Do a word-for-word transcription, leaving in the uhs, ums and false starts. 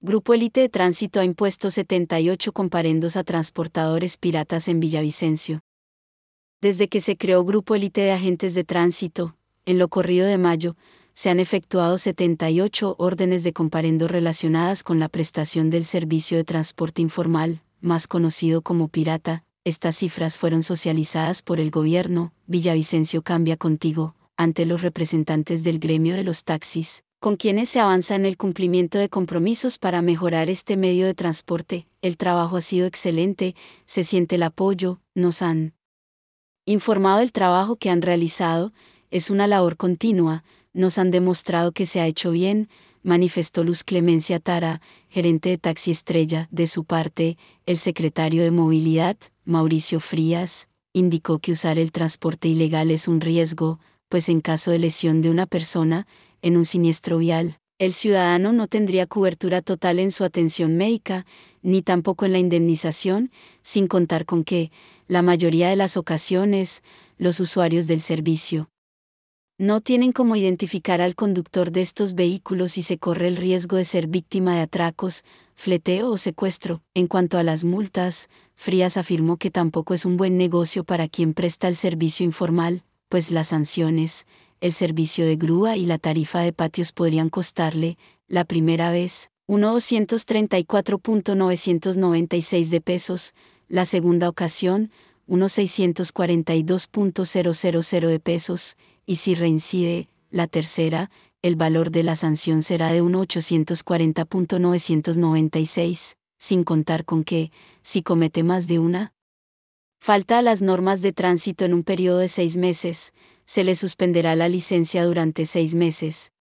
Grupo Élite de Tránsito ha impuesto setenta y ocho comparendos a transportadores piratas en Villavicencio. Desde que se creó Grupo Élite de Agentes de Tránsito, en lo corrido de mayo, se han efectuado setenta y ocho órdenes de comparendo relacionadas con la prestación del servicio de transporte informal, más conocido como pirata. Estas cifras fueron socializadas por el gobierno. Villavicencio Cambia Contigo, ante los representantes del gremio de los taxis, con quienes se avanza en el cumplimiento de compromisos para mejorar este medio de transporte. El trabajo ha sido excelente, se siente el apoyo, nos han informado del trabajo que han realizado, es una labor continua, nos han demostrado que se ha hecho bien, manifestó Luz Clemencia Tara, gerente de Taxi Estrella. De su parte, el secretario de Movilidad, Mauricio Frías, indicó que usar el transporte ilegal es un riesgo, pues en caso de lesión de una persona, en un siniestro vial, el ciudadano no tendría cobertura total en su atención médica, ni tampoco en la indemnización, sin contar con que, la mayoría de las ocasiones, los usuarios del servicio no tienen cómo identificar al conductor de estos vehículos y se corre el riesgo de ser víctima de atracos, fleteo o secuestro. En cuanto a las multas, Frías afirmó que tampoco es un buen negocio para quien presta el servicio informal, pues las sanciones, el servicio de grúa y la tarifa de patios podrían costarle, la primera vez, uno doscientos treinta y cuatro mil novecientos noventa y seis de pesos, la segunda ocasión, unos seiscientos cuarenta y dos mil de pesos, y si reincide, la tercera, el valor de la sanción será de unos ochocientos cuarenta mil novecientos noventa y seis, sin contar con que, si comete más de una falta a las normas de tránsito en un periodo de seis meses, se le suspenderá la licencia durante seis meses,